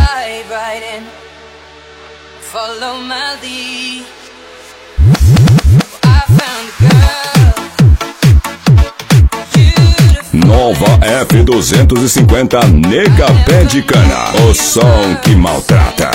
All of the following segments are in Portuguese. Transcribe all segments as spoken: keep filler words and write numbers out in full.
dive right in, follow my lead. I found a girl. Nova F duzentos e cinquenta Nega Pé de Cana, o som que maltrata.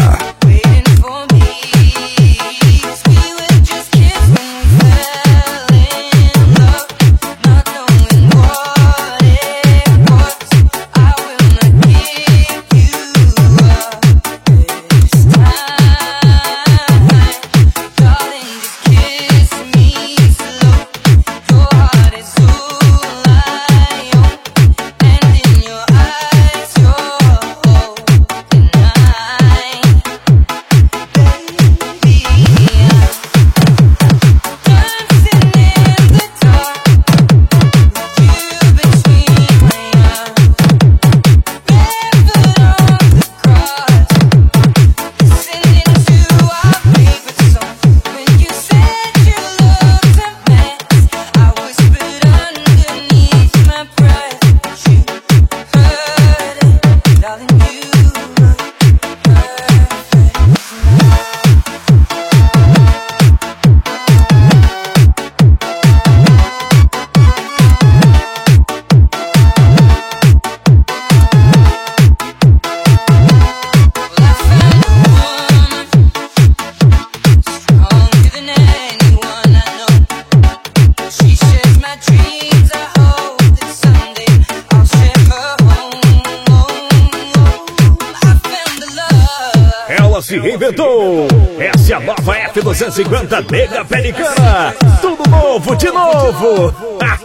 Se reinventou. Essa é a nova F duzentos e cinquenta Nega Pé de Cana. Tudo novo de novo.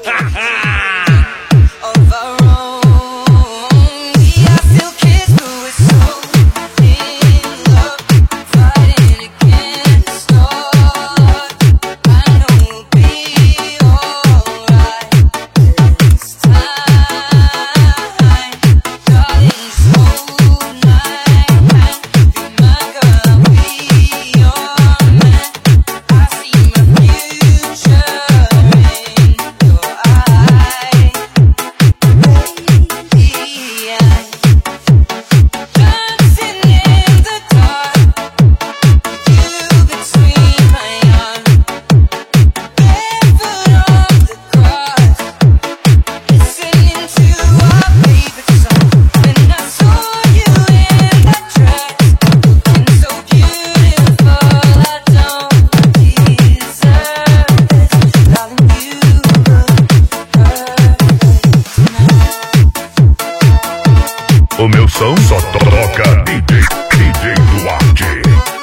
O meu som só toca D J, D J Duarte.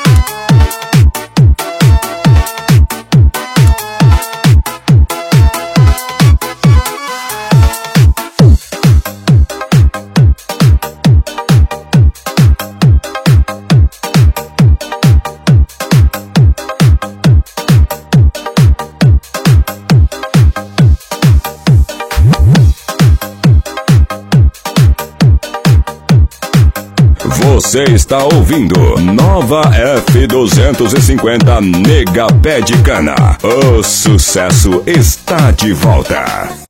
Você está ouvindo Nova F duzentos e cinquenta Nega Pé de Cana. O sucesso está de volta.